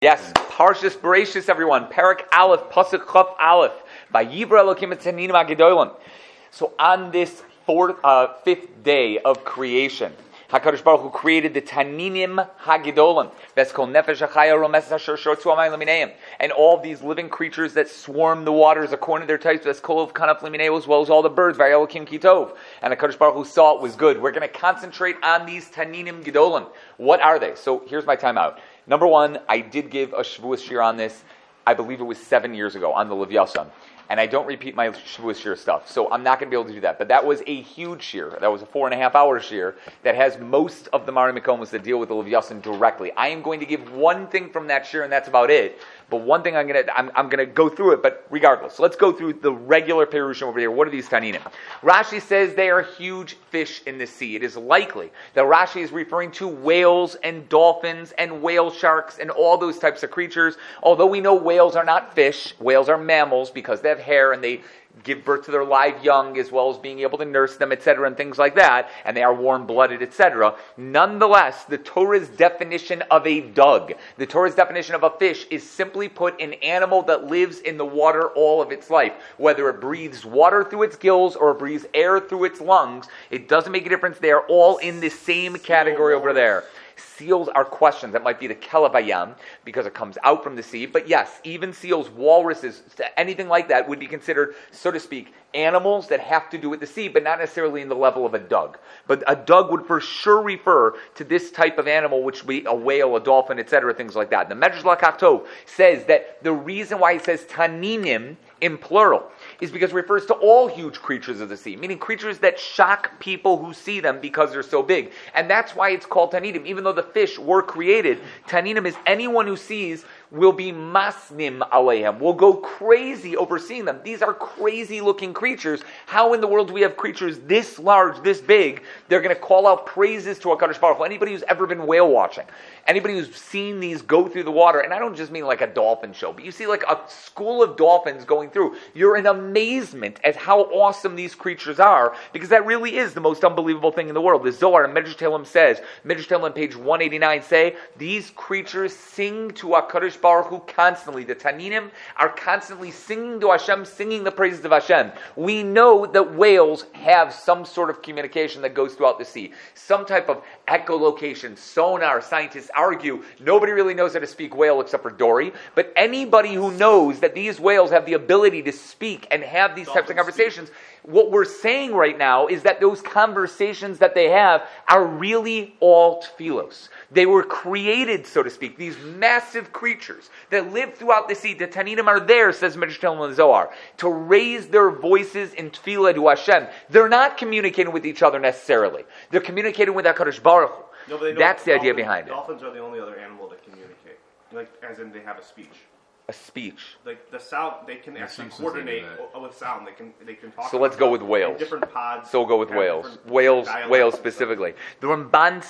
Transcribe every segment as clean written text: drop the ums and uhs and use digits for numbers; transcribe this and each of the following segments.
Yes, Parshas Bereshis, everyone. Parak Aleph, Pasuk Chaf Aleph. Vayivra Elokim et Taninim HaGedolim. So on this fifth day of creation, HaKadosh Baruch Hu created the Taninim HaGedolim. Veskol Nefesh HaChaya Romes Asher Shortzu Amayim Lemineim. And all these living creatures that swarm the waters according to their types, Veskol of Kanaf Lemineim, as well as all the birds, Vayelokim Kitov. And HaKadosh Baruch Hu saw it was good. We're going to concentrate on these Taninim Gedolim. What are they? So here's my timeout. Number one, I did give a Shavuos Shir on this. I believe it was 7 years ago on the Leviathan. And I don't repeat my Shavuos Shir stuff, so I'm not going to be able to do that. But that was a huge shir. That was a 4.5 hour shir that has most of the Mari Mekomos that deal with the Leviathan directly. I am going to give one thing from that shir, and that's about it. But one thing I'm going to go through it, but regardless. So let's go through the regular Perushim over here. What are these Taninim? Rashi says they are huge fish in the sea. It is likely that Rashi is referring to whales and dolphins and whale sharks and all those types of creatures. Although we know whales are not fish, whales are mammals because they have hair and they give birth to their live young as well as being able to nurse them, etc., and things like that, and they are warm-blooded, etc. Nonetheless, the Torah's definition of a dug, the Torah's definition of a fish is simply put an animal that lives in the water all of its life. Whether it breathes water through its gills or it breathes air through its lungs, it doesn't make a difference. They are all in the same category over there. Seals are questions. That might be the Kelavayam, because it comes out from the sea. But yes, even seals, walruses, anything like that would be considered, so to speak, animals that have to do with the sea, but not necessarily in the level of a dug. But a dug would for sure refer to this type of animal, which would be a whale, a dolphin, etc., things like that. The Medrash Lakach Tov says that the reason why it says Taninim in plural is because it refers to all huge creatures of the sea, meaning creatures that shock people who see them because they're so big. And that's why it's called Taninim. Even though the fish were created, Taninim is anyone who sees will be masnim aleihem, will go crazy over seeing them. These are crazy looking creatures. How in the world do we have creatures this large, this big? They're going to call out praises to HaKadosh Baruch Hu. Anybody who's ever been whale watching, anybody who's seen these go through the water, and I don't just mean like a dolphin show, but you see like a school of dolphins going through, you're in amazement at how awesome these creatures are, because that really is the most unbelievable thing in the world. The Zohar in Medrash Tehillim says, Medrash Tehillim page 189 say, these creatures sing to HaKadosh Baruch Hu constantly. The Taninim are constantly singing to Hashem, singing the praises of Hashem. We know that whales have some sort of communication that goes throughout the sea. Some type of echolocation, sonar. Scientists argue nobody really knows how to speak whale except for Dory. But anybody who knows that these whales have the ability to speak and have these types of conversations, what we're saying right now is that those conversations that they have are really all tefillos. They were created, so to speak, these massive creatures that live throughout the sea. The Taninim are there, says Medrash Tehillim and Zohar, to raise their voices in tefillah to Hashem. They're not communicating with each other necessarily. They're communicating with HaKadosh Baruch Hu. No, that's the idea behind it. Dolphins are the only other animal that communicate, like as in they have a speech. A speech. Like the sound, they can actually coordinate with sound. They can talk. So let's go with whales. Different pods. So we'll go with whales. Whales specifically. The Ramban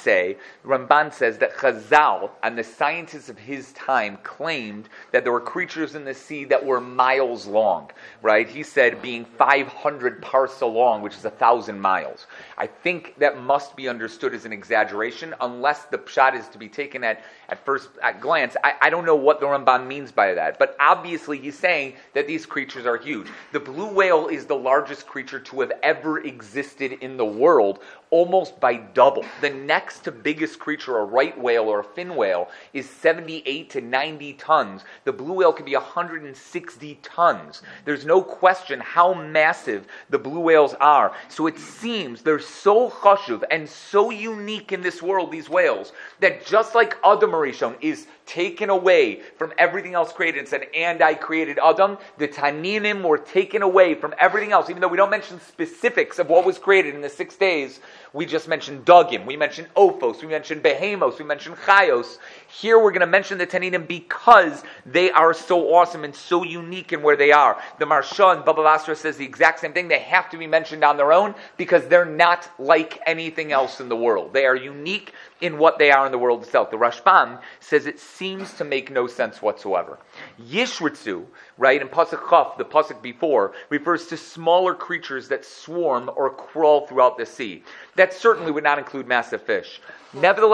says that Chazal and the scientists of his time claimed that there were creatures in the sea that were miles long. Right? He said being 500 parsa long, which is 1,000 miles. I think that must be understood as an exaggeration, unless the pshat is to be taken at first glance. I don't know what the Ramban means by that. But obviously he's saying that these creatures are huge. The blue whale is the largest creature to have ever existed in the world, almost by double. The next to biggest creature, a right whale or a fin whale, is 78 to 90 tons. The blue whale can be 160 tons. There's no question how massive the blue whales are. So it seems they're so chashuv and so unique in this world, these whales, that just like Adam Rishon is taken away from everything else created and said, and I created Adam, the Taninim were taken away from everything else. Even though we don't mention specifics of what was created in the 6 days, we just mentioned Dugim, we mentioned Ophos, we mentioned Behemos, we mentioned Chayos. Here we're going to mention the Taninim because they are so awesome and so unique in where they are. The Maharsha and Baba Basra says the exact same thing. They have to be mentioned on their own because they're not like anything else in the world. They are unique in what they are in the world itself. The Rashbam says it seems to make no sense whatsoever. Yishritzu, right, in Pasuk Chaf, the Pasuk before, refers to smaller creatures that swarm or crawl throughout the sea. That certainly would not include massive fish. Nevertheless,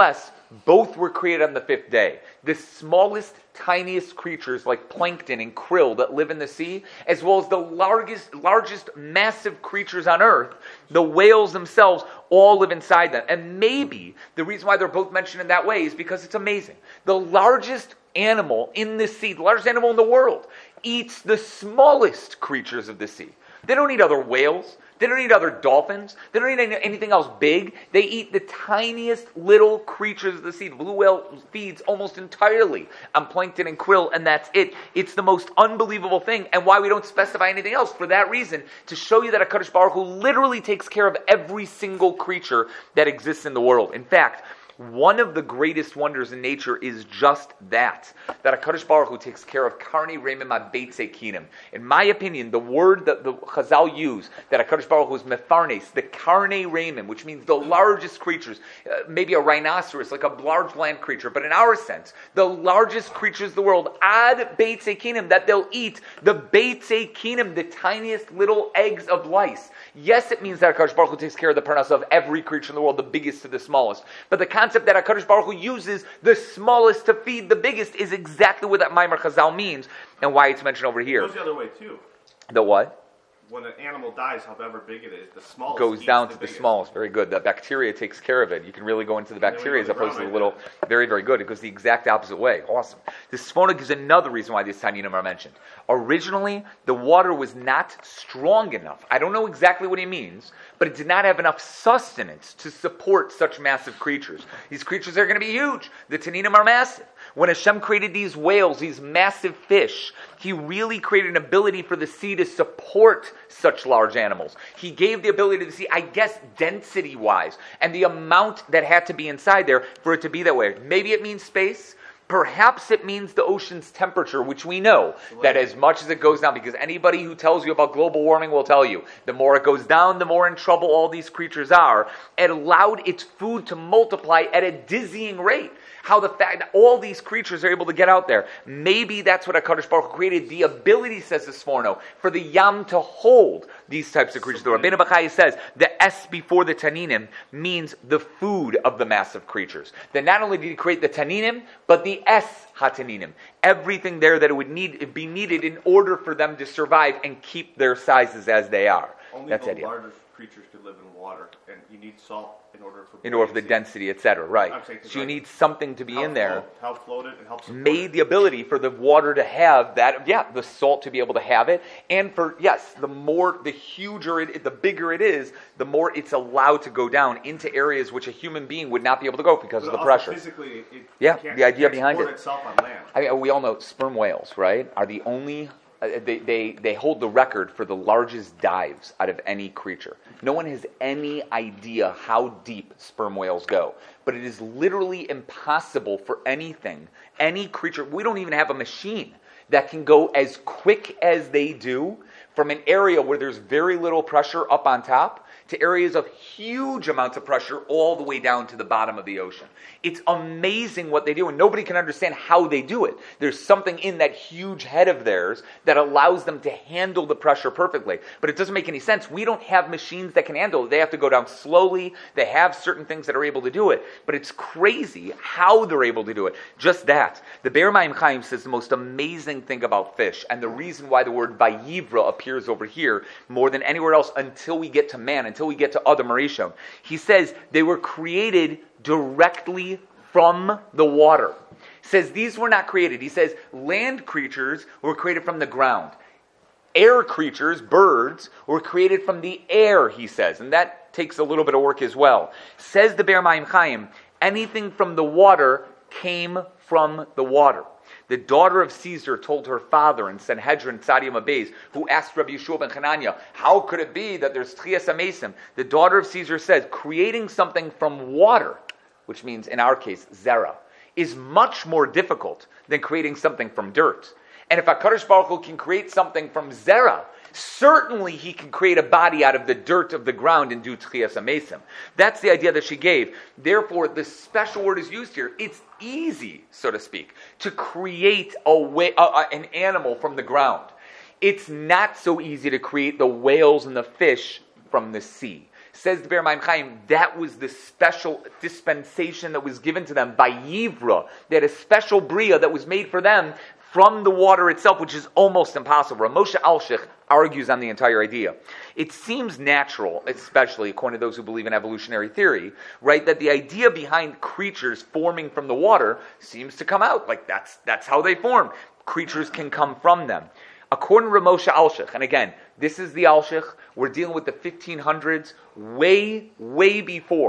Both were created on the fifth day. The smallest, tiniest creatures like plankton and krill that live in the sea, as well as the largest massive creatures on earth, the whales themselves, all live inside them. And maybe the reason why they're both mentioned in that way is because it's amazing. The largest animal in the sea, the largest animal in the world, eats the smallest creatures of the sea. They don't eat other whales. They don't eat other dolphins. They don't eat anything else big. They eat the tiniest little creatures of the sea. The blue whale feeds almost entirely on plankton and krill, and that's it. It's the most unbelievable thing, and why we don't specify anything else. For that reason, to show you that HaKadosh Baruch Hu literally takes care of every single creature that exists in the world. In fact, one of the greatest wonders in nature is just that HaKadosh Baruch Hu takes care of karnei reimim abeitze kinim. In my opinion, the word that the Chazal use, that HaKadosh Baruch Hu is mefarnes, the karnei reimim, which means the largest creatures, maybe a rhinoceros, like a large land creature, but in our sense, the largest creatures of the world, ad beitze kinim, that they'll eat the beitze kinim, the tiniest little eggs of lice. Yes, it means that HaKadosh Baruch Hu takes care of the parnasa of every creature in the world, the biggest to the smallest. But the concept that HaKadosh Baruch Hu uses the smallest to feed the biggest is exactly what that Maimar Chazal means, and why it's mentioned over here. It goes the other way too. The what? When an animal dies, however big it is, the smallest goes down to the biggest. smallest. Very good. The bacteria takes care of it. You can really go into the bacteria as opposed to the little. Very, very good. It goes the exact opposite way. Awesome. The Sphona gives another reason why these Taninim are mentioned. Originally, the water was not strong enough. I don't know exactly what he means, but it did not have enough sustenance to support such massive creatures. These creatures are going to be huge. The Taninim are massive. When Hashem created these whales, these massive fish, He really created an ability for the sea to support such large animals. He gave the ability to the sea, I guess, density-wise, and the amount that had to be inside there for it to be that way. Maybe it means space. Perhaps it means the ocean's temperature, which we know that as much as it goes down, because anybody who tells you about global warming will tell you, the more it goes down, the more in trouble all these creatures are. It allowed its food to multiply at a dizzying rate. How the fact that all these creatures are able to get out there. Maybe that's what HaKadosh Baruch Hu created, the ability, says the Sforno, for the Yam to hold these types of creatures. The Rabbeinu Bachai says the S before the Taninim means the food of the massive creatures. That not only did He create the Taninim, but the S HaTaninim. Everything there that it would be needed in order for them to survive and keep their sizes as they are. Only that's the the idea. largest creatures could live in water, and you need salt in order for the density, etc. Right. So you need something to be in there. Help float it and help support Made the ability for the water to have that, the salt to be able to have it, and for, the bigger it is, the more it's allowed to go down into areas which a human being would not be able to go because of the pressure. Physically, the idea behind it. Itself on land. I mean, we all know sperm whales, right, are the only. They hold the record for the largest dives out of any creature. No one has any idea how deep sperm whales go. But it is literally impossible for any creature. We don't even have a machine that can go as quick as they do from an area where there's very little pressure up on top to areas of huge amounts of pressure all the way down to the bottom of the ocean. It's amazing what they do, and nobody can understand how they do it. There's something in that huge head of theirs that allows them to handle the pressure perfectly. But it doesn't make any sense. We don't have machines that can handle it. They have to go down slowly. They have certain things that are able to do it. But it's crazy how they're able to do it. Just that. The Be'er Mayim Chaim says the most amazing thing about fish, and the reason why the word Vayivra appears over here more than anywhere else until we get to man, until we get to Adam Rishon. He says they were created directly from the water. He says these were not created. He says land creatures were created from the ground. Air creatures, birds, were created from the air, he says. And that takes a little bit of work as well. Says the Be'er Mayim Chaim, anything from the water came from the water. The daughter of Caesar told her father in Sanhedrin Tzadim Abayz, who asked Rabbi Yeshua ben Chananya, how could it be that there's Tchias HaMesim? The daughter of Caesar says, creating something from water, which means in our case, Zera, is much more difficult than creating something from dirt. And if HaKadosh Baruch Hu can create something from Zera, certainly He can create a body out of the dirt of the ground and do Tchias HaMesim. That's the idea that she gave. Therefore, the special word is used here. It's easy, so to speak, to create an animal from the ground. It's not so easy to create the whales and the fish from the sea. Says the Be'er Mayim Chaim, that was the special dispensation that was given to them by Yivra. They had a special bria that was made for them from the water itself, which is almost impossible. Moshe Alshich argues on the entire idea. It seems natural, especially according to those who believe in evolutionary theory, right, that the idea behind creatures forming from the water seems to come out. Like that's how they form. Creatures can come from them. According to Moshe Alshich, and again, this is the Alshich, we're dealing with the 1500s, way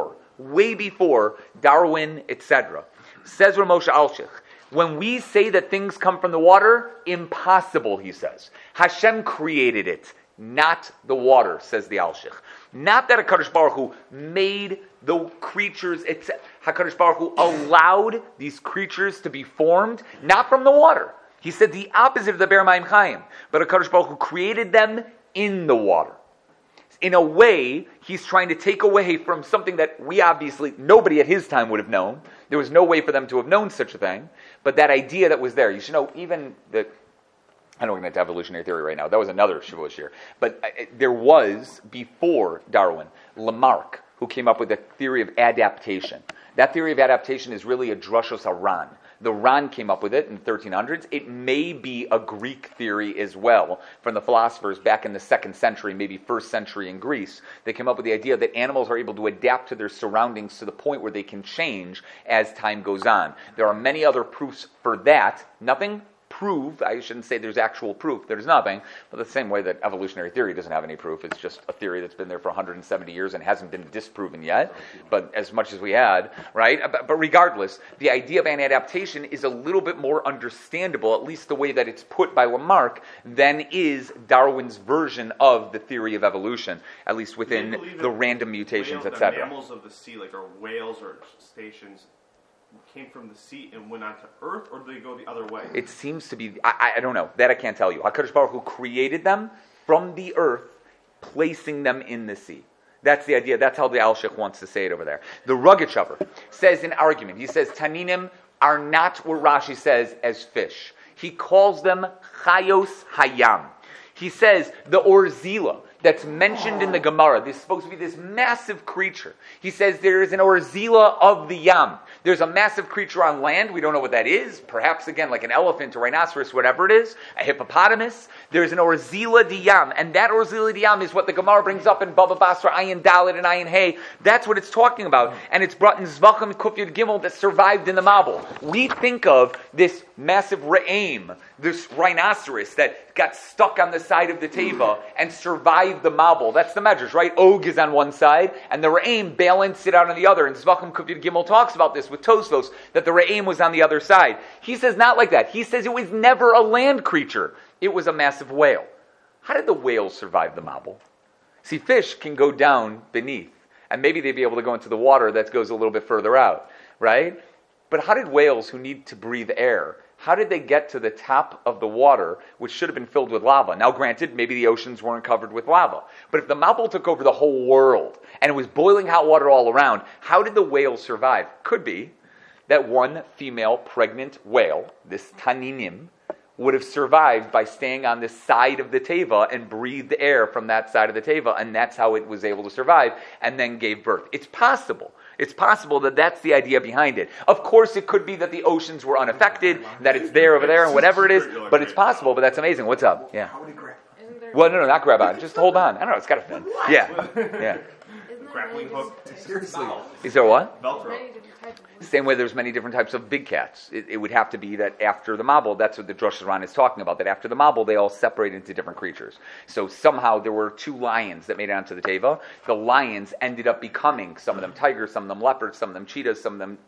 before Darwin, etc. Says Moshe Alshich, when we say that things come from the water, impossible, he says. Hashem created it, not the water, says the Alshich. Not that HaKadosh Baruch Hu made the creatures, HaKadosh Baruch Hu allowed these creatures to be formed, not from the water. He said the opposite of the Be'er Mayim Chaim, but HaKadosh Baruch Hu created them in the water. In a way, he's trying to take away from something that we obviously, nobody at his time would have known. There was no way for them to have known such a thing. But that idea that was there, you should know, even the, I don't want to get into evolutionary theory right now. That was another Shavuos year. But there was, before Darwin, Lamarck, who came up with the theory of adaptation. That theory of adaptation is really a Drushos HaRan. The Ran came up with it in the 1300s. It may be a Greek theory as well from the philosophers back in the 2nd century, maybe 1st century in Greece. They came up with the idea that animals are able to adapt to their surroundings to the point where they can change as time goes on. There are many other proofs for that. Nothing proved. I shouldn't say there's actual proof. There's nothing. But the same way that evolutionary theory doesn't have any proof. It's just a theory that's been there for 170 years and hasn't been disproven yet. But as much as we had, right? But regardless, the idea of an adaptation is a little bit more understandable, at least the way that it's put by Lamarck, than is Darwin's version of the theory of evolution, at least within the random mutations, etc. Mammals of the sea, like our whales or stations, came from the sea and went onto Earth, or do they go the other way? It seems to be, I don't know, that I can't tell you. HaKadosh Baruch Hu created them from the earth, placing them in the sea. That's the idea. That's how the Alshich wants to say it over there. The Rogatchover says in argument, he says, Taninim are not what Rashi says as fish. He calls them Chayos Hayam. He says the Orzila that's mentioned in the Gemara, this is supposed to be this massive creature. He says there is an Orzila of the Yam. There's a massive creature on land. We don't know what that is. Perhaps, again, like an elephant, a rhinoceros, whatever it is, a hippopotamus. There's an Orzila di Yam. And that Orzila di Yam is what the Gemara brings up in Bava Basra, Ayin Dalet, and Ayin Hey. That's what it's talking about. And it's brought in Zvachim Kuf Yud Gimel that survived in the Mabul. We think of this massive Re'aim, this rhinoceros that got stuck on the side of the Teva and survived the Mabul. That's the measures, right? Og is on one side, and the Re'aim balanced it out on the other. And Zvachim Kuf Yud Gimel talks about this with Tosfos, that the Re'aim was on the other side. He says not like that. He says it was never a land creature. It was a massive whale. How did the whales survive the Mabul? See, fish can go down beneath, and maybe they'd be able to go into the water that goes a little bit further out, right? But how did whales who need to breathe air, how did they get to the top of the water, which should have been filled with lava? Now, granted, maybe the oceans weren't covered with lava. But if the Mabul took over the whole world, and it was boiling hot water all around, how did the whales survive? Could be that one female pregnant whale, this Taninim, would have survived by staying on the side of the Teva and breathed air from that side of the Teva, and that's how it was able to survive, and then gave birth. It's possible. It's possible that that's the idea behind it. Of course, it could be that the oceans were unaffected, that it's there over there, and whatever it is, but it's possible, but that's amazing. What's up? Yeah. How would it grab? Well, no, not grab on. Just hold on. I don't know. It's got a fin. Yeah. Grappling hook. Seriously. Is there what? Velcro. Same way there's many different types of big cats. It would have to be that after the Mabul, that's what the Drush HaRan is talking about, that after the Mabul, they all separated into different creatures. So somehow there were 2 lions that made it onto the Teva. The lions ended up becoming, some of them tigers, some of them leopards, some of them cheetahs, some of them,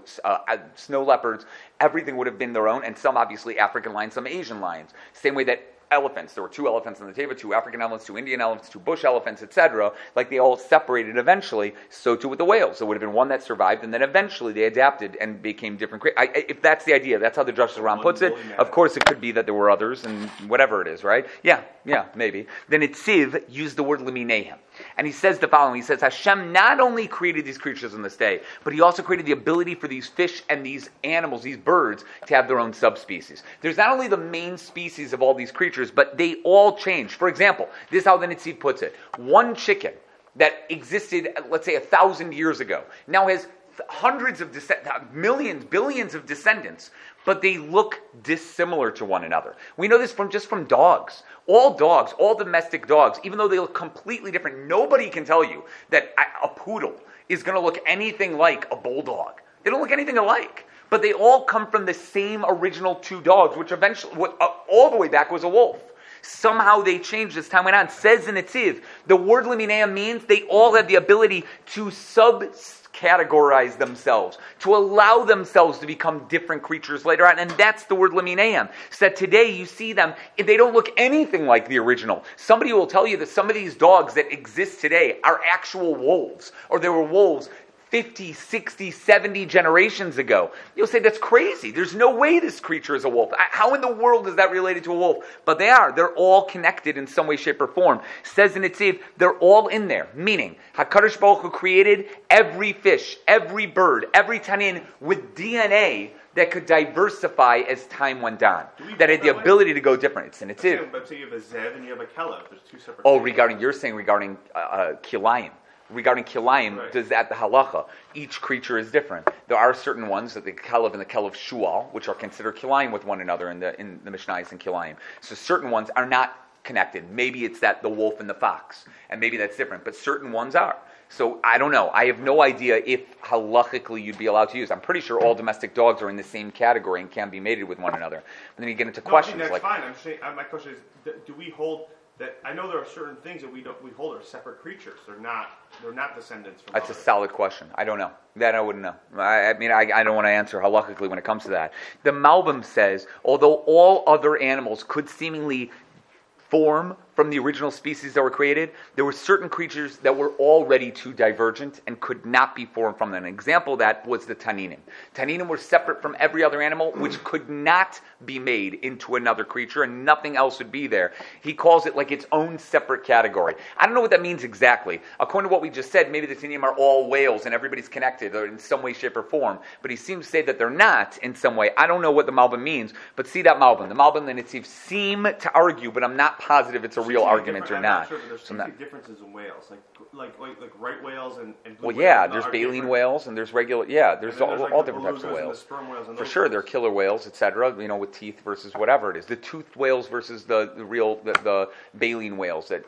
snow leopards. Everything would have been their own, and some obviously African lions, some Asian lions. Same way that elephants. There were 2 elephants on the Teva, 2 African elephants, 2 Indian elephants, 2 bush elephants, etc. Like they all separated eventually. So too with the whales. There would have been one that survived, and then eventually they adapted and became different. If that's the idea, that's how the Drush HaRan puts it. Of course, it could be that there were others, and whatever it is, right? Yeah, maybe. Then Itziv used the word Leminehem. And he says the following. He says, Hashem not only created these creatures on this day, but he also created the ability for these fish and these animals, these birds, to have their own subspecies. There's not only the main species of all these creatures, but they all change. For example, this is how the Nitziv puts it. One chicken that existed, let's say, 1,000 years ago, now has hundreds of millions, billions of descendants, but they look dissimilar to one another. We know this from dogs. All dogs, all domestic dogs, even though they look completely different, nobody can tell you that a poodle is going to look anything like a bulldog. They don't look anything alike. But they all come from the same original two dogs, which eventually, all the way back, was a wolf. Somehow they changed as time went on. Says in Netziv, the word Liminea means they all have the ability to categorize themselves, to allow themselves to become different creatures later on, and that's the word Liminea. So that today you see them, they don't look anything like the original. Somebody will tell you that some of these dogs that exist today are actual wolves, or they were wolves 50, 60, 70 generations ago. You'll say, that's crazy. There's no way this creature is a wolf. How in the world is that related to a wolf? But they are. They're all connected in some way, shape, or form. Says in Netziv, they're all in there. Meaning, HaKadosh Baruch Hu created every fish, every bird, every tanin with DNA that could diversify as time went on. That had the ability to go different. It's in Netziv. But so you have a Zev and you have a Kelev. There's two separate things. You're saying regarding Kilayim. Regarding Kilayim, right. Does that the halacha? Each creature is different. There are certain ones, that the Kelev and the Kelev Shual, which are considered Kilayim with one another in the Mishnayos and Kilayim. So certain ones are not connected. Maybe it's the wolf and the fox, and maybe that's different. But certain ones are. So I don't know. I have no idea if halachically you'd be allowed to use. I'm pretty sure all domestic dogs are in the same category and can be mated with one another. And then you get into questions I think that's like, fine. I'm saying, my question is, do we hold that? I know there are certain things that we hold are separate creatures. They're not descendants from That's others. a solid question. I don't know. That I wouldn't know. I mean, I don't want to answer halachically when it comes to that. The Malbim says, although all other animals could seemingly form from the original species that were created, there were certain creatures that were already too divergent and could not be formed from them. An example of that was the Taninim. Taninim were separate from every other animal, which could not be made into another creature, and nothing else would be there. He calls it like its own separate category. I don't know what that means exactly. According to what we just said, maybe the Taninim are all whales and everybody's connected or in some way, shape, or form, but he seems to say that they're not in some way. I don't know what the Malbim means, but see that Malbim. The Malbim and Netziv seem to argue, but I'm not positive it's a real argument or not. Sure, but there's differences in whales, like right whales and blue well, yeah, whales there's baleen whales and there's regular, there's all different types of whales. The sperm whales and for sure, they're killer whales, etc. With teeth versus whatever it is. The toothed whales versus the real the baleen whales that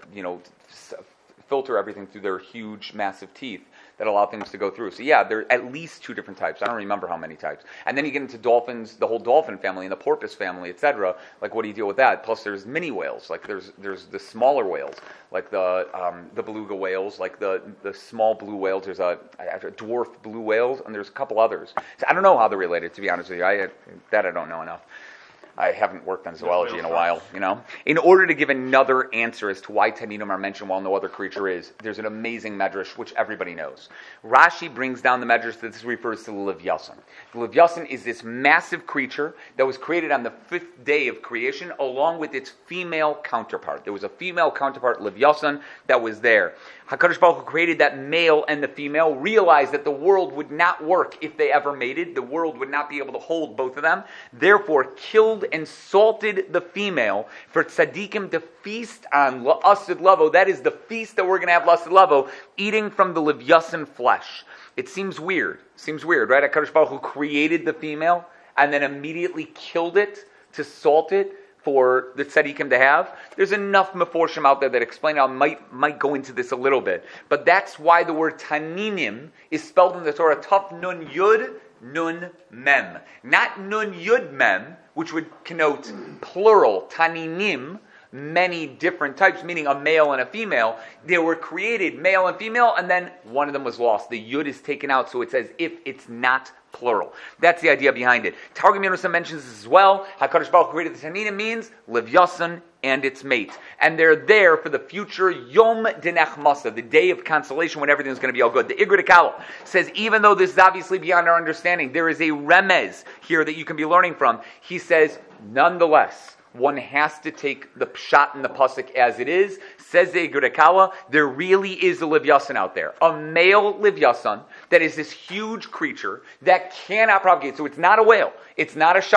filter everything through their huge, massive teeth that allow things to go through. So yeah, there are at least two different types. I don't remember how many types. And then you get into dolphins, the whole dolphin family and the porpoise family, etc. Like, what do you deal with that? Plus, there's mini whales. Like, there's the smaller whales, like the beluga whales, like the small blue whales. There's a dwarf blue whales, and there's a couple others. So I don't know how they're related, to be honest with you. I don't know enough. I haven't worked on zoology in a while, In order to give another answer as to why Taninim are mentioned while no other creature is, there's an amazing medrash, which everybody knows. Rashi brings down the medrash that this refers to the Levyasan. The Levyasan is this massive creature that was created on the 5th day of creation, along with its female counterpart. There was a female counterpart, Levyasan, that was there. HaKadosh Baruch Hu created that male and the female, realized that the world would not work if they ever mated. The world would not be able to hold both of them. Therefore, killed and salted the female for tzaddikim to feast on la'asid lavo. That is the feast that we're going to have, la'asid lavo, eating from the Levyasan flesh. It seems weird. Right? HaKadosh Baruch Hu created the female and then immediately killed it to salt it for the tzaddikim to have. There's enough meforshim out there that explain. I might go into this a little bit, but that's why the word taninim is spelled in the Torah Taf Nun Yud Nun Mem, not Nun Yud Mem, which would connote plural taninim, many different types, meaning a male and a female. They were created male and female, and then one of them was lost. The yud is taken out, so it's as if it's not plural. That's the idea behind it. Targum Yonasan mentions this as well. HaKadosh Baruch Hu created the Taninim means Levyasan and its mate. And they're there for the future Yom Dinechmasa, the day of consolation when everything's going to be all good. The Igrit Akal says, even though this is obviously beyond our understanding, there is a remez here that you can be learning from. He says, nonetheless, one has to take the pshat and the pasuk as it is. Says the Igrit Akala, there really is a Levyasan out there. A male Levyasan that is this huge creature that cannot propagate. So it's not a whale. It's not a shark.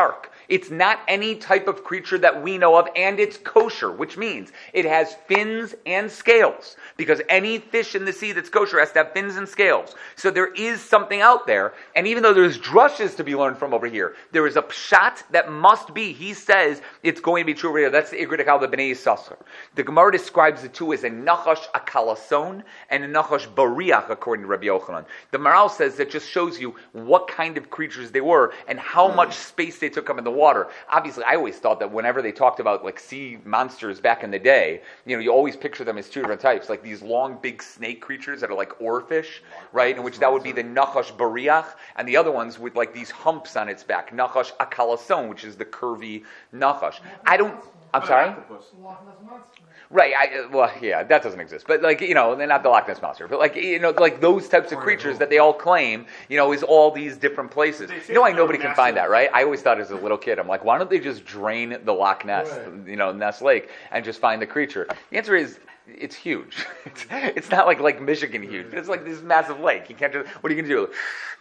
It's not any type of creature that we know of, and it's kosher, which means it has fins and scales, because any fish in the sea that's kosher has to have fins and scales. So there is something out there, and even though there's drushes to be learned from over here, there is a pshat that must be. He says it's going to be true over here. That's the Igrit Akal, the Bnei Yissaschar. The Gemara describes the two as a nachash akalason and a nachash bariach, according to Rabbi Yochanan. The Maral says that just shows you what kind of creatures they were and how much space they took up in the water. Obviously, I always thought that whenever they talked about like sea monsters back in the day, you always picture them as two different types, like these long, big snake creatures that are like oarfish, right? In which that would be the nachash bariach, and the other ones with like these humps on its back, nachash akalason, which is the curvy nachash. I'm sorry? Right, that doesn't exist. But they're not the Loch Ness Monster. But like those types of creatures that they all claim, is all these different places. Nobody can find that, right? I always thought as a little kid, I'm like, why don't they just drain the Loch Ness, Ness Lake, and just find the creature? The answer is, it's huge. It's not like Michigan huge, but it's like this massive lake. You can't just, what are you going to do?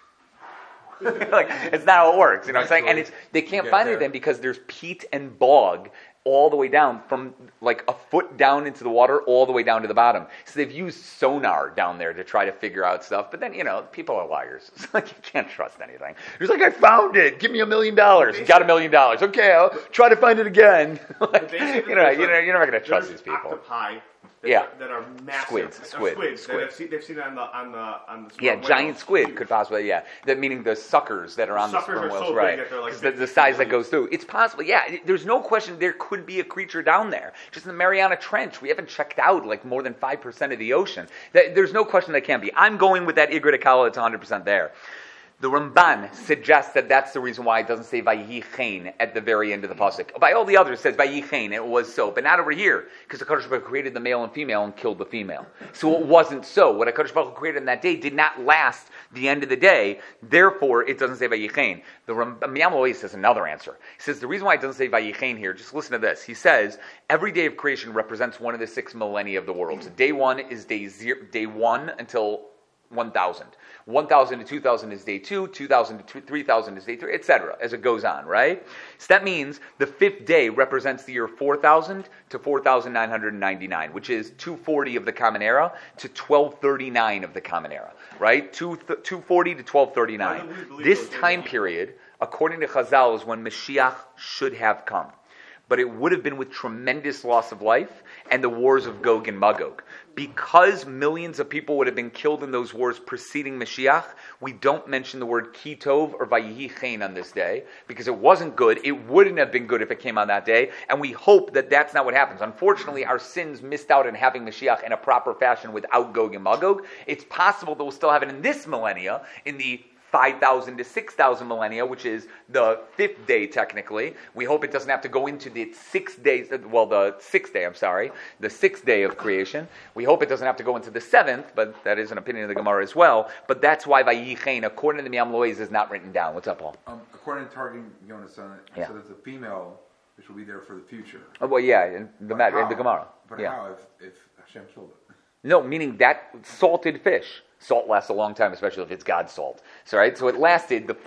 It's not how it works, what I'm saying? And they can't find it then because there's peat and bog all the way down from like a foot down into the water all the way down to the bottom. So they've used sonar down there to try to figure out stuff. But then, people are liars. It's like you can't trust anything. It's like, I found it. Give me $1 million. You got $1 million. Okay, I'll try to find it again. You're never going to trust these people. Octopi that are massive. Squids. They've seen it on the sperm whales. Giant squid could possibly, that meaning the suckers that are on the sperm whales, so right? Like the size that goes through. It's possible, there's no question there could be a creature down there. Just in the Mariana Trench, we haven't checked out like more than 5% of the ocean. There's no question that can be. I'm going with that Igrit Akala, it's 100% there. The Ramban suggests that that's the reason why it doesn't say Vayihi Chen at the very end of the pasuk. By all the others, it says Vayihi Chen, it was so, but not over here, because the Kadosh Baruch Hu created the male and female and killed the female. So it wasn't so. What Kadosh Baruch Hu created in that day did not last the end of the day. Therefore, it doesn't say Vayihi Chen. The Ramban always says another answer. He says the reason why it doesn't say Vayihi Chen here. Just listen to this. He says every day of creation represents one of the 6 millennia of the world. So day 1 is day 1 until 1,000. 1,000 to 2,000 is day 2, 2,000 to 3,000 is day 3, etc., as it goes on, right? So that means the 5th day represents the year 4,000 to 4,999, which is 240 of the Common Era to 1239 of the Common Era, right? 240 to 1239. This time period, according to Chazal, is when Mashiach should have come. But it would have been with tremendous loss of life and the wars of Gog and Magog. Because millions of people would have been killed in those wars preceding Mashiach, we don't mention the word Kitov or Vayihi Chen on this day, because it wasn't good. It wouldn't have been good if it came on that day, and we hope that that's not what happens. Unfortunately, our sins missed out on having Mashiach in a proper fashion without Gog and Magog. It's possible that we'll still have it in this millennia, in the 5,000 to 6,000 millennia, which is the 5th day technically. We hope it doesn't have to go into the 6th day, the 6th day of creation. We hope it doesn't have to go into the 7th, but that is an opinion of the Gemara as well. But that's why Vayihi Chen, according to the Miam Lois, is not written down. What's up, Paul? According to Targum Yonasan, it says the female, which will be there for the future. Oh, well, in the Gemara. But how if Hashem killed it? No, meaning that salted fish. Salt lasts a long time, especially if it's God's salt. So it lasted the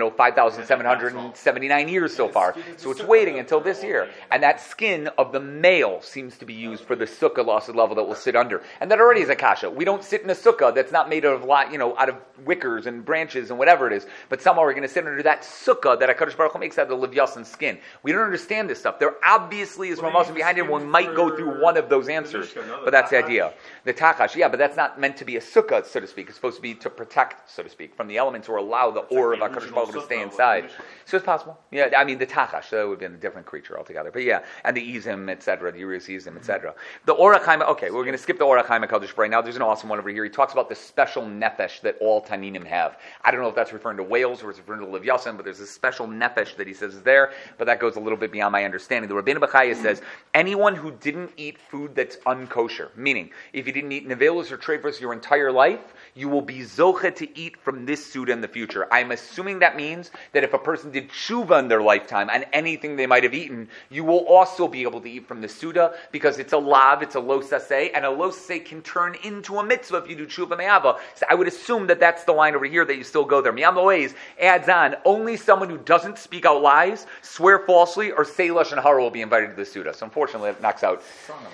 5,779 years so far. So it's waiting until this year. And that skin of the male seems to be used for the sukkah loss of level that will sit under. And that already is a kasha. We don't sit in a sukkah that's not made out of wickers and branches and whatever it is. But somehow we're going to sit under that sukkah that HaKadosh Baruch Hu makes out of the Leviathan skin. We don't understand this stuff. There obviously is Ramazan behind it. We might go through one of those answers. But that's the idea. The tachash, but that's not meant to be a sukkah, so to speak. It's supposed to be to protect, so to speak, from the elements or allow the ore of HaKadosh Baruch Hu to stay inside. So it's possible. The tachash, that would be a different creature altogether. But and the izim, etc., the Urias izim, etc. The Orach Chaim, we're going to skip the Orach Chaim HaKadosh right now. There's an awesome one over here. He talks about the special nefesh that all Taninim have. I don't know if that's referring to whales or it's referring to Leviathan, but there's a special nefesh that he says is there, but that goes a little bit beyond my understanding. The Rabbeinu Bechaya says, anyone who didn't eat food that's unkosher, meaning if you didn't eat nevelos or treifos your entire life, you will be zoche to eat from this Suda in the future. I'm assuming that means that if a person did tshuva in their lifetime on anything they might have eaten, you will also be able to eat from the Suda, because it's a lav, it's a lo saseh, and a lo saseh can turn into a mitzvah if you do tshuva me'ava. So I would assume that that's the line over here that you still go there. Miyam Lo'ez adds on, only someone who doesn't speak out lies, swear falsely, or say lashon hara will be invited to the Suda. So unfortunately, it knocks out.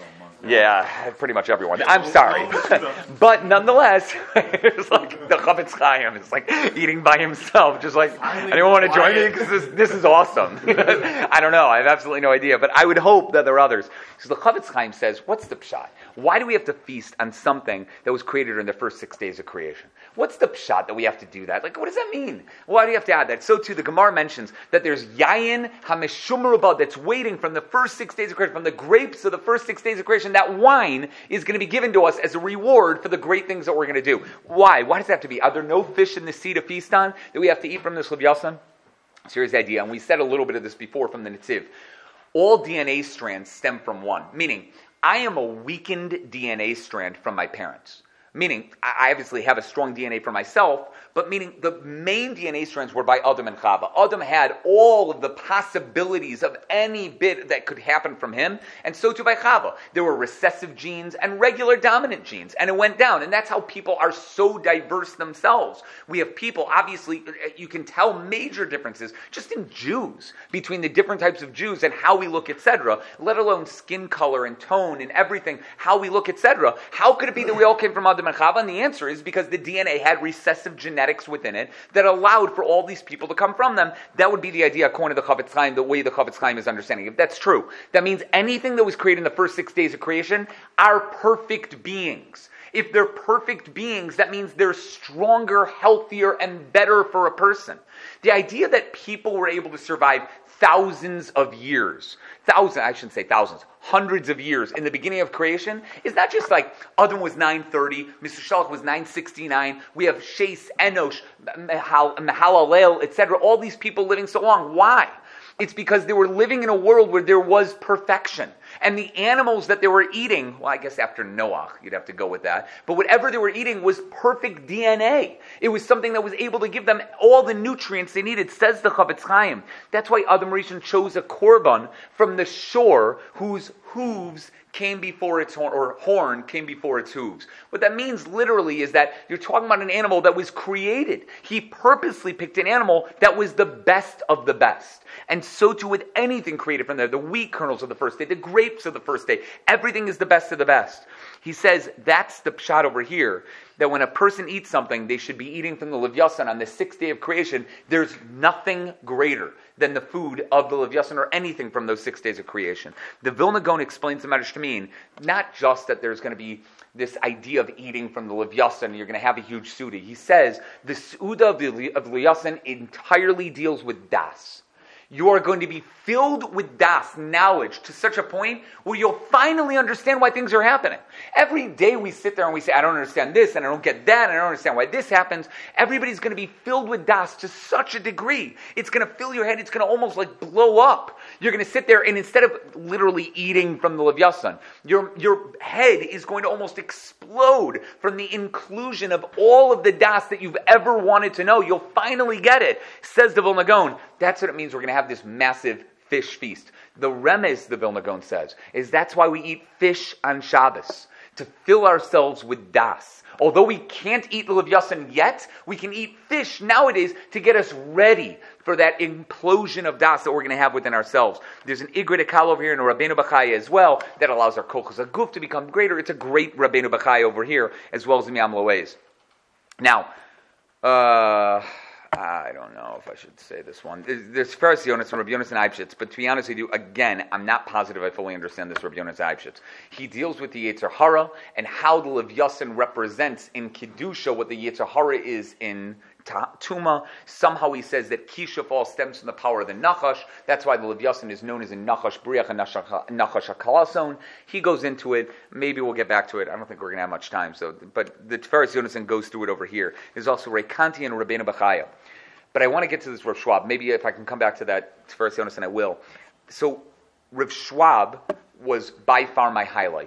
Yeah, pretty much everyone. I'm sorry. But nonetheless, it's like the Chavetz Chaim is like eating by himself, just like, anyone want to join me? Because this is awesome. I don't know. I have absolutely no idea. But I would hope that there are others. So the Chavetz Chaim says, what's the pshat? Why do we have to feast on something that was created in the first 6 days of creation? What's the pshat that we have to do that? Like, what does that mean? Why do you have to add that? So too, the Gemara mentions that there's yayin hameshumar ba that's waiting from the first 6 days of creation, from the grapes of the first 6 days of creation. That wine is going to be given to us as a reward for the great things that we're going to do. Why? Why does it have to be? Are there no fish in the sea to feast on that we have to eat from this Levyasan? Serious idea. And we said a little bit of this before from the Netziv. All DNA strands stem from one. Meaning, I am a weakened DNA strand from my parents. Meaning, I obviously have a strong DNA for myself, but meaning the main DNA strands were by Adam and Chava. Adam had all of the possibilities of any bit that could happen from him, and so too by Chava. There were recessive genes and regular dominant genes, and it went down, and that's how people are so diverse themselves. We have people, obviously, you can tell major differences just in Jews, between the different types of Jews and how we look, etc., let alone skin color and tone and everything, how we look, etc. How could it be that we all came from Adam and Chava? And the answer is because the DNA had recessive genetics within it that allowed for all these people to come from them. That would be the idea according to the Chavetz Chaim, the way the Chavetz Chaim is understanding. If that's true, that means anything that was created in the first 6 days of creation are perfect beings. If they're perfect beings, that means they're stronger, healthier, and better for a person. The idea that people were able to survive thousands of years, hundreds of years in the beginning of creation is not just like Adam was 930, Mr. Shalach was 969, we have Shais, Enosh, Mahalalel, etc., all these people living so long. Why? It's because they were living in a world where there was perfection. And the animals that they were eating, well, I guess after Noah, you'd have to go with that, but whatever they were eating was perfect DNA. It was something that was able to give them all the nutrients they needed, says the Chavetz Chaim. That's why Adam Rishon chose a korban from the shore whose hooves came before its horn, or horn came before its hooves. What that means literally is that you're talking about an animal that was created. He purposely picked an animal that was the best of the best. And so too with anything created from there, the wheat kernels of the first day, the grapes of the first day, everything is the best of the best. He says that's the pshat over here, that when a person eats something, they should be eating from the Levyasan on the 6th day of creation. There's nothing greater than the food of the Levyasan or anything from those 6 days of creation. The Vilna Gaon explains the Medrash to mean not just that there's going to be this idea of eating from the Levyasan and you're going to have a huge Suda. He says the Suda of the Levyasan entirely deals with Das. You are going to be filled with das, knowledge, to such a point where you'll finally understand why things are happening. Every day we sit there and we say, I don't understand this, and I don't get that, and I don't understand why this happens. Everybody's going to be filled with das to such a degree. It's going to fill your head. It's going to almost like blow up. You're going to sit there, and instead of literally eating from the Levyasan, your head is going to almost explode from the inclusion of all of the das that you've ever wanted to know. You'll finally get it, says the Vilna Gaon. That's what it means we're going to have this massive fish feast. The remez, the Vilna Gaon says, is that's why we eat fish on Shabbos, to fill ourselves with das. Although we can't eat the Levyasan yet, we can eat fish nowadays to get us ready for that implosion of das that we're going to have within ourselves. There's an Igrit Akal over here in a Rabbeinu Bachai as well that allows our Kochos HaGuf to become greater. It's a great Rabbeinu Bachai over here, as well as the Miyam Lo'ez. Now, I don't know if I should say this one. There's Feres Yonas from Rabbi Yonas and Eibshitz, but to be honest with you, again, I'm not positive I fully understand this Rabbi Yonas and Eibshitz. He deals with the Yetzer Hara and how the Levyasan represents in Kedusha what the Yetzer Hara is in Tuma. Somehow he says that Kisha all stems from the power of the Nachash. That's why the Levyasan is known as a Nachash Briach and Nachash HaKalason. He goes into it. Maybe we'll get back to it. I don't think we're going to have much time. But the Feres Yonason goes through it over here. There's also Rekanti and Rabbeinu Bachaya. But I want to get to this Rav Schwab. Maybe if I can come back to that Feres Yonason, I will. So Rav Schwab was by far my highlight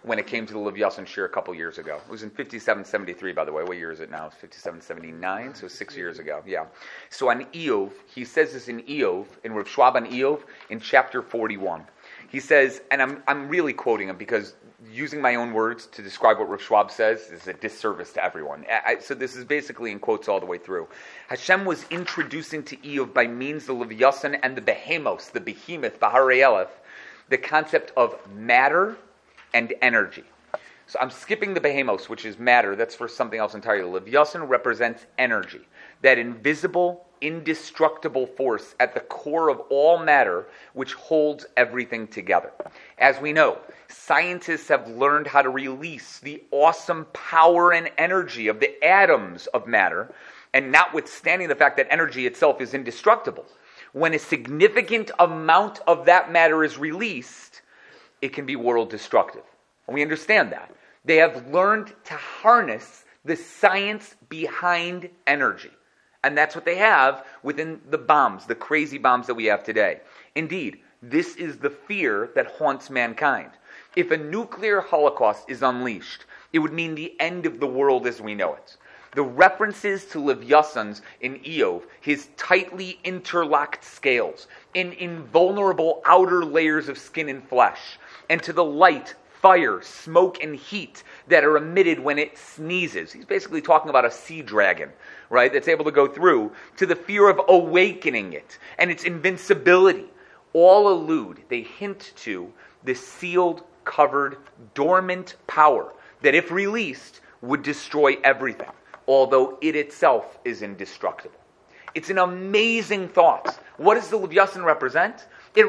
when it came to the Lev Yassin Shir a couple years ago. It was in 5773, by the way. What year is it now? It's 5779, so 6 years ago. Yeah. So on Eov, he says this in Eov, in Rav Schwab on Eov, in chapter 41. He says, and I'm really quoting him because using my own words to describe what Rav Schwab says is a disservice to everyone. So this is basically in quotes all the way through. Hashem was introducing to Eov by means of the Lev Yassin and the Behemos, the behemoth, Baharei Aleph, the concept of matter and energy. So I'm skipping the Behemos, which is matter. That's for something else entirely. Lev Yassin represents energy, that invisible, indestructible force at the core of all matter, which holds everything together. As we know, scientists have learned how to release the awesome power and energy of the atoms of matter, and notwithstanding the fact that energy itself is indestructible, when a significant amount of that matter is released, it can be world destructive. And we understand that. They have learned to harness the science behind energy. And that's what they have within the bombs, the crazy bombs that we have today. Indeed, this is the fear that haunts mankind. If a nuclear holocaust is unleashed, it would mean the end of the world as we know it. The references to Lev Yassin's in Eov, his tightly interlocked scales, in invulnerable outer layers of skin and flesh, and to the light, fire, smoke, and heat that are emitted when it sneezes. He's basically talking about a sea dragon, right, that's able to go through, to the fear of awakening it, and its invincibility. All allude, they hint to, the sealed, covered, dormant power that, if released, would destroy everything, although it itself is indestructible. It's an amazing thought. What does the Lev Yassin represent? It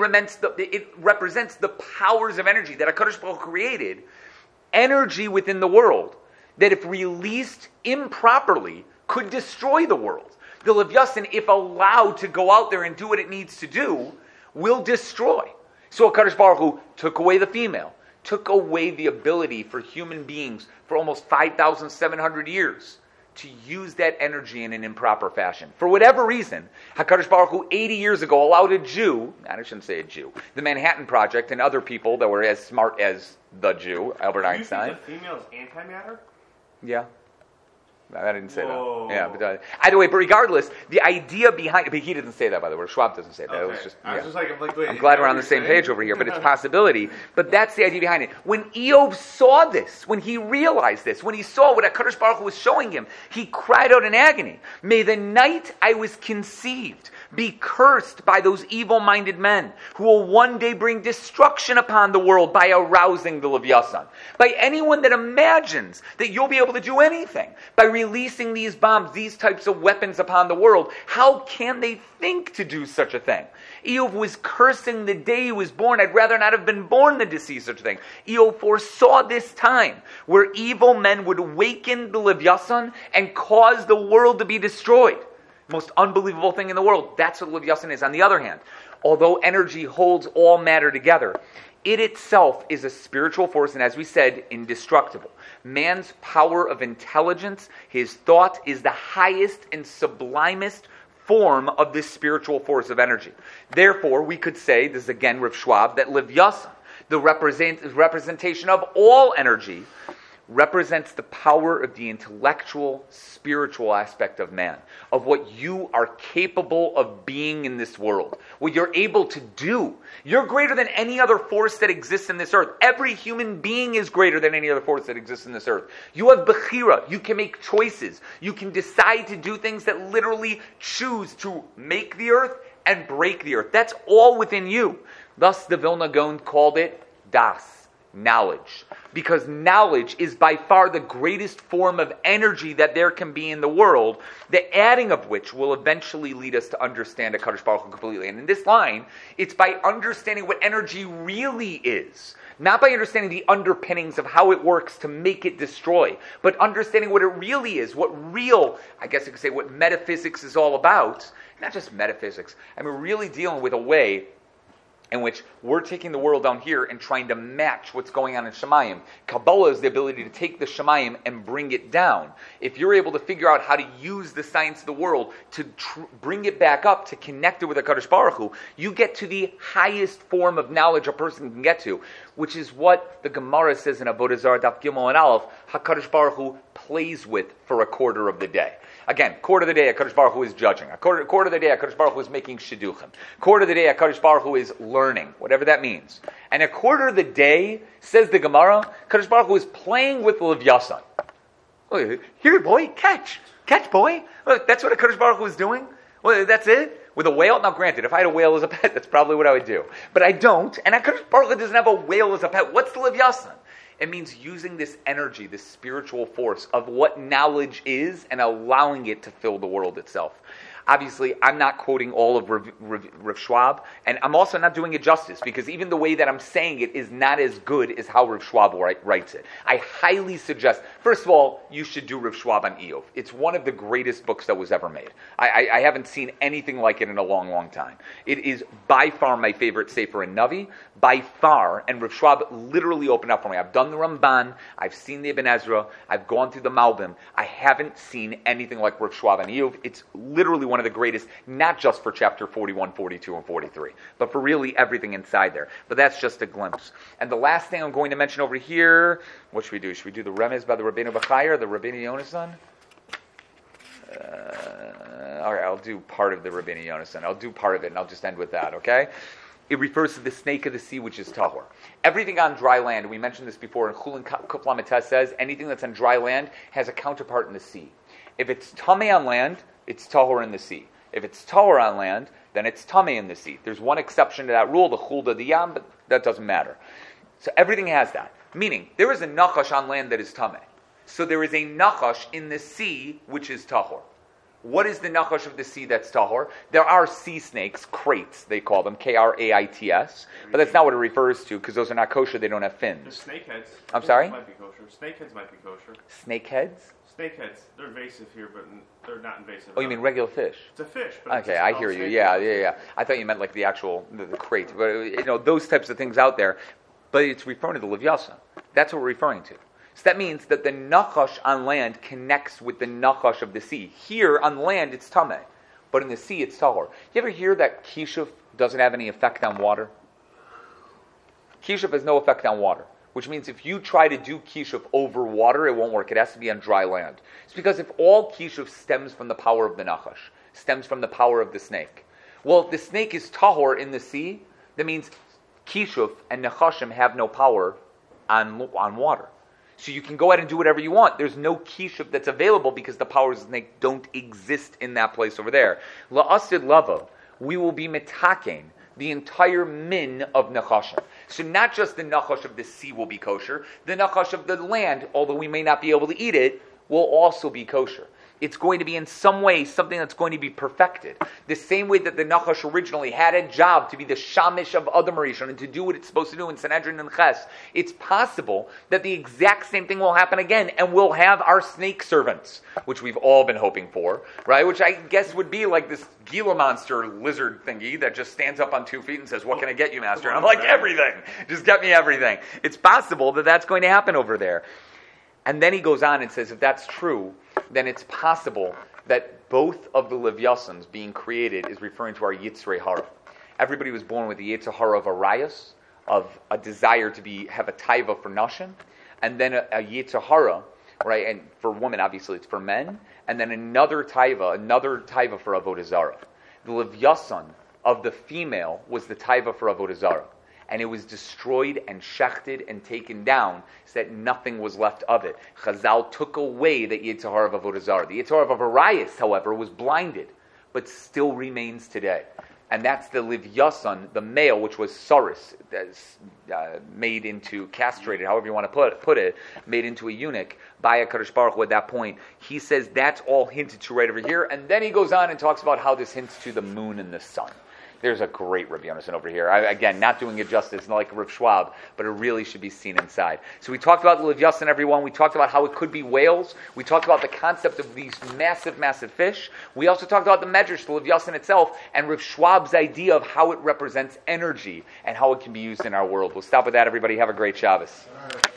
represents the powers of energy that HaKadosh Baruch Hu created, energy within the world, that if released improperly, could destroy the world. The Lev Yassin, if allowed to go out there and do what it needs to do, will destroy. So HaKadosh Baruch Hu took away the female, took away the ability for human beings for almost 5,700 years to use that energy in an improper fashion. For whatever reason, HaKadosh Baruch Hu 80 years ago allowed a Jew, I shouldn't say a Jew, the Manhattan Project and other people that were as smart as the Jew, Albert Einstein. Do you think the female is antimatter? Yeah. I didn't say Whoa. that. Yeah, but either way, but regardless, the idea behind it, but he didn't say that, by the way. Schwab doesn't say that. Okay. It was just, I was just like, wait, I'm glad we're on the same page over here, but it's a possibility. But that's the idea behind it. When Eov saw this, when he realized this, when he saw what HaKadosh Baruch Hu was showing him, he cried out in agony, "May the night I was conceived be cursed by those evil-minded men who will one day bring destruction upon the world by arousing the Lev Yassin. By anyone that imagines that you'll be able to do anything by releasing these bombs, these types of weapons upon the world, how can they think to do such a thing?" Eov was cursing the day he was born. I'd rather not have been born than to see such a thing. Eov foresaw this time where evil men would awaken the Lev Yassin and cause the world to be destroyed. Most unbelievable thing in the world. That's what Lev Yassin is. On the other hand, although energy holds all matter together, it itself is a spiritual force, and as we said, indestructible. Man's power of intelligence, his thought, is the highest and sublimest form of this spiritual force of energy. Therefore, we could say, this is again Rav Schwab, that Lev Yassin, the representation of all energy, represents the power of the intellectual, spiritual aspect of man, of what you are capable of being in this world, what you're able to do. You're greater than any other force that exists in this earth. Every human being is greater than any other force that exists in this earth. You have Bechira. You can make choices. You can decide to do things that literally choose to make the earth and break the earth. That's all within you. Thus, the Vilna Gaon called it Das, knowledge. Because knowledge is by far the greatest form of energy that there can be in the world, the adding of which will eventually lead us to understand HaKadosh Baruch Hu completely. And in this line, it's by understanding what energy really is, not by understanding the underpinnings of how it works to make it destroy, but understanding what it really is, what real, I guess you could say, what metaphysics is all about. Not just metaphysics. I mean, we're really dealing with a way, in which we're taking the world down here and trying to match what's going on in Shemayim. Kabbalah is the ability to take the Shemayim and bring it down. If you're able to figure out how to use the science of the world to bring it back up, to connect it with HaKadosh Baruch Hu, you get to the highest form of knowledge a person can get to, which is what the Gemara says in Avodah Zarah Daf Gimel and Aleph, HaKadosh Baruch Hu plays with for a quarter of the day. Again, quarter of the day, HaKadosh Baruch Hu is judging. A quarter of the day, HaKadosh Baruch Hu is making shidduchim. Quarter of the day, HaKadosh Baruch Hu is learning, whatever that means. And a quarter of the day, says the Gemara, HaKadosh Baruch Hu is playing with Levyasan. Here, boy, catch, boy. That's what HaKadosh Baruch Hu is doing. Well, that's it. With a whale? Now, granted, if I had a whale as a pet, that's probably what I would do. But I don't, and HaKadosh Baruch Hu doesn't have a whale as a pet. What's the Levyasan? It means using this energy, this spiritual force of what knowledge is and allowing it to fill the world itself. Obviously, I'm not quoting all of Rav Schwab, and I'm also not doing it justice, because even the way that I'm saying it is not as good as how Rav Schwab writes it. I highly suggest, first of all, you should do Rav Schwab on Eov. It's one of the greatest books that was ever made. I haven't seen anything like it in a long, long time. It is by far my favorite Sefer in Navi, by far, and Rav Schwab literally opened up for me. I've done the Ramban, I've seen the Ibn Ezra, I've gone through the Malbim. I haven't seen anything like Rav Schwab on Eov. It's literally one of the greatest, not just for chapter 41, 42, and 43, but for really everything inside there. But that's just a glimpse. And the last thing I'm going to mention over here, what should we do? Should we do the Remez by the Rabbeinu Bachai or the Rabbeinu Yonasan? All right, I'll do part of the Rabbeinu Yonasan. I'll do part of it, and I'll just end with that, okay? It refers to the snake of the sea, which is tahor. Everything on dry land, we mentioned this before, and Chulin Kuf Lamed Tes says, anything that's on dry land has a counterpart in the sea. If it's tameh on land, it's tahor in the sea. If it's tahor on land, then it's tameh in the sea. There's one exception to that rule, the chulda diyam, but that doesn't matter. So everything has that. Meaning, there is a nachash on land that is tameh. So there is a nachash in the sea, which is tahor. What is the nachash of the sea that's tahor? There are sea snakes, kraits, they call them, Kraits, but that's not what it refers to, because those are not kosher, they don't have fins. The snakeheads. I'm sorry? Might be kosher. Snakeheads might be kosher. Snakeheads? Snakeheads, they're invasive here, but they're not invasive. Oh, you mean regular fish? It's a fish. But Okay, I hear you. Yeah. I thought you meant like the actual, the crate. But, those types of things out there. But it's referring to the Levyasan. That's what we're referring to. So that means that the nachash on land connects with the nachash of the sea. Here on land, it's tameh. But in the sea, it's tahor. You ever hear that kishuf doesn't have any effect on water? Kishuf has no effect on water. Which means if you try to do kishuf over water, it won't work. It has to be on dry land. It's because if all kishuf stems from the power of the nachash, stems from the power of the snake. Well, if the snake is tahor in the sea, that means kishuf and nachashim have no power on water. So you can go ahead and do whatever you want. There's no kishuf that's available because the powers of the snake don't exist in that place over there. La'asid lavo, we will be metaken the entire min of nachashim. So not just the nachash of the sea will be kosher, the nachash of the land, although we may not be able to eat it, will also be kosher. It's going to be in some way something that's going to be perfected. The same way that the nachash originally had a job to be the shamish of Adam Rishon and to do what it's supposed to do in Sanhedrin and Ches, it's possible that the exact same thing will happen again, and we'll have our snake servants, which we've all been hoping for, right? Which I guess would be like this Gila monster lizard thingy that just stands up on 2 feet and says, "What can I get you, master?" And I'm like, "Everything. Just get me everything." It's possible that that's going to happen over there. And then he goes on and says, if that's true, then it's possible that both of the Levyasans being created is referring to our Yitzrei Hara. Everybody was born with the Yitzrei Hara of Arayas, of a desire to have a taiva for Nashim, and then a Yitzrei Hara, right? And for women, obviously, it's for men, and then another taiva for Avodah Zarah. The Levyasan of the female was the taiva for Avodah Zarah. And it was destroyed and shechted and taken down so that nothing was left of it. Chazal took away the Yitzhar of Avodah Zarah. The Yitzhar of Arayas, however, was blinded, but still remains today. And that's the Livyasan, the male, which was Saris, made into, castrated, however you want to put it, made into a eunuch by HaKadosh Baruch Hu at that point. He says that's all hinted to right over here. And then he goes on and talks about how this hints to the moon and the sun. There's a great Rabbi Yonason over here. Again, not doing it justice, not like Rav Schwab, but it really should be seen inside. So we talked about the Leviathan, everyone. We talked about how it could be whales. We talked about the concept of these massive, massive fish. We also talked about the Medrash, the Leviathan itself, and Rav Schwab's idea of how it represents energy and how it can be used in our world. We'll stop with that, everybody. Have a great Shabbos.